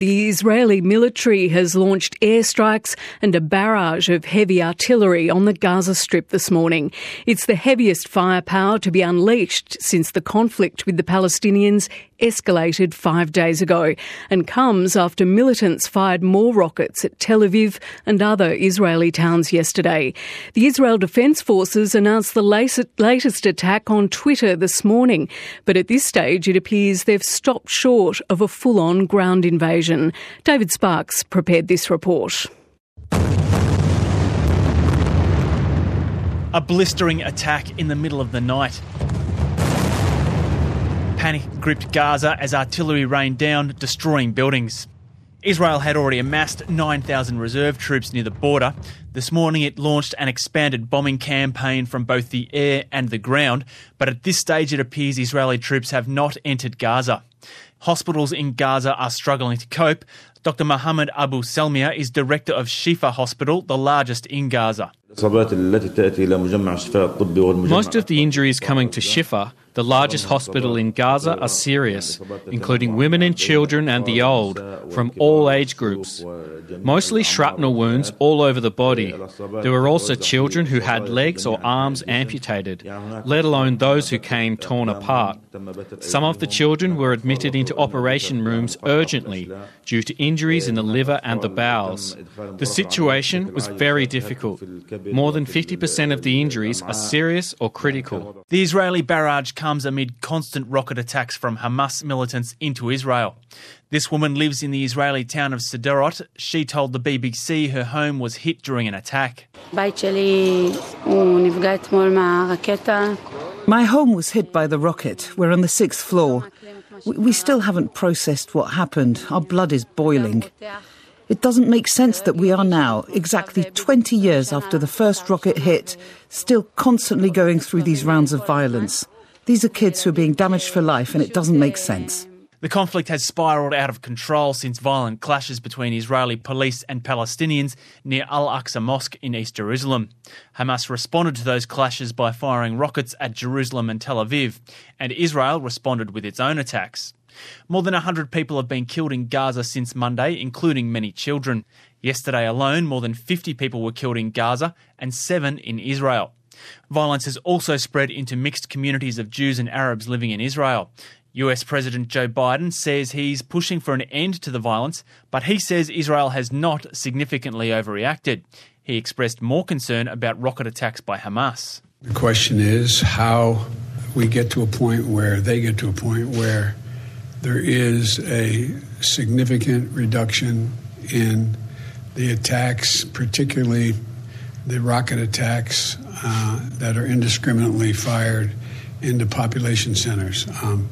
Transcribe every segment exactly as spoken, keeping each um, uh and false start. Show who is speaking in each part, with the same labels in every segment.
Speaker 1: The Israeli military has launched airstrikes and a barrage of heavy artillery on the Gaza Strip this morning. It's the heaviest firepower to be unleashed since the conflict with the Palestinians escalated five days ago, and comes after militants fired more rockets at Tel Aviv and other Israeli towns yesterday. The Israel Defence Forces announced the latest attack on Twitter this morning, but at this stage it appears they've stopped short of a full-on ground invasion. David Sparks prepared this report.
Speaker 2: A blistering attack in the middle of the night. Panic gripped Gaza as artillery rained down, destroying buildings. Israel had already amassed nine thousand reserve troops near the border. This morning it launched an expanded bombing campaign from both the air and the ground, but at this stage it appears Israeli troops have not entered Gaza. Hospitals in Gaza are struggling to cope. Doctor Mohammed Abu Salmiya is director of Shifa Hospital, the largest in Gaza.
Speaker 3: Most of
Speaker 4: the injuries coming to Shifa, the largest hospital in Gaza, are serious, including women and children and the old, from all age groups. Mostly shrapnel wounds all over the body. There were also children who had legs or arms amputated, let alone those who came torn apart. Some of the children were admitted into operation rooms urgently due to injuries in the liver and the bowels. The situation was very difficult. More than fifty percent of the injuries are serious or critical.
Speaker 2: The Israeli barrage comes amid constant rocket attacks from Hamas militants into Israel. This woman lives in the Israeli town of Sderot. She told the B B C her home was hit during an attack.
Speaker 5: My
Speaker 6: home was hit by the rocket. We're on the sixth floor. We still haven't processed what happened. Our blood is boiling. It doesn't make sense that we are now, exactly twenty years after the first rocket hit, still constantly going through these rounds of violence. These are kids who are being damaged for life, and it doesn't make sense.
Speaker 2: The conflict has spiralled out of control since violent clashes between Israeli police and Palestinians near Al-Aqsa Mosque in East Jerusalem. Hamas responded to those clashes by firing rockets at Jerusalem and Tel Aviv, and Israel responded with its own attacks. More than one hundred people have been killed in Gaza since Monday, including many children. Yesterday alone, more than fifty people were killed in Gaza and seven in Israel. Violence has also spread into mixed communities of Jews and Arabs living in Israel. U S President Joe Biden says he's pushing for an end to the violence, but he says Israel has not significantly overreacted. He expressed more concern about rocket attacks by Hamas.
Speaker 7: The question is how we get to a point where they get to a point where there is a significant reduction in the attacks, particularly the rocket attacks uh, that are indiscriminately fired into population centers. Um,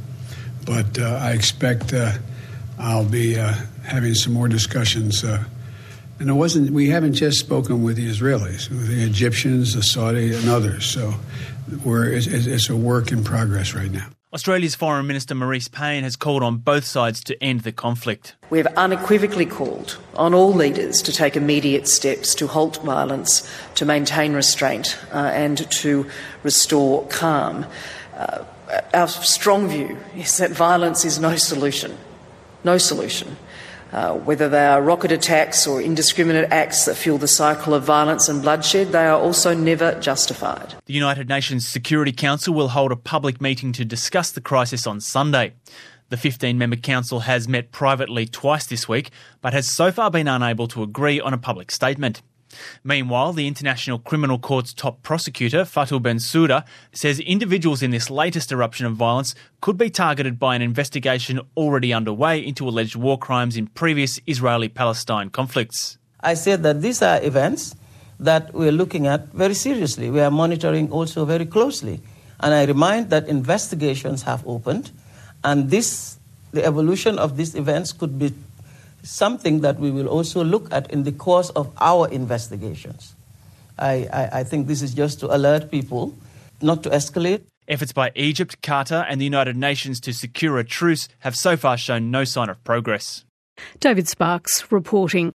Speaker 7: but uh, I expect uh, I'll be uh, having some more discussions. Uh, and it wasn't. We haven't just spoken with the Israelis, with the Egyptians, the Saudi, and others. So we're, it's, it's a work in progress right now.
Speaker 2: Australia's Foreign Minister Marise Payne has called on both sides to end the conflict.
Speaker 8: We have unequivocally called on all leaders to take immediate steps to halt violence, to maintain restraint uh, and to restore calm. Uh, our strong view is that violence is no solution, no solution. Uh, whether they are rocket attacks or indiscriminate acts that fuel the cycle of violence and bloodshed, they are also never justified.
Speaker 2: The United Nations Security Council will hold a public meeting to discuss the crisis on Sunday. The fifteen-member council has met privately twice this week, but has so far been unable to agree on a public statement. Meanwhile, the International Criminal Court's top prosecutor, Fatou Bensouda, says individuals in this latest eruption of violence could be targeted by an investigation already underway into alleged war crimes in previous Israeli-Palestine conflicts.
Speaker 9: I said that these are events that we're looking at very seriously. We are monitoring also very closely. And I remind that investigations have opened, and this, the evolution of these events could be something that we will also look at in the course of our investigations. I, I, I think this is just to alert people not to escalate.
Speaker 2: Efforts by Egypt, Qatar and the United Nations to secure a truce have so far shown no sign of progress.
Speaker 1: David Sparks reporting.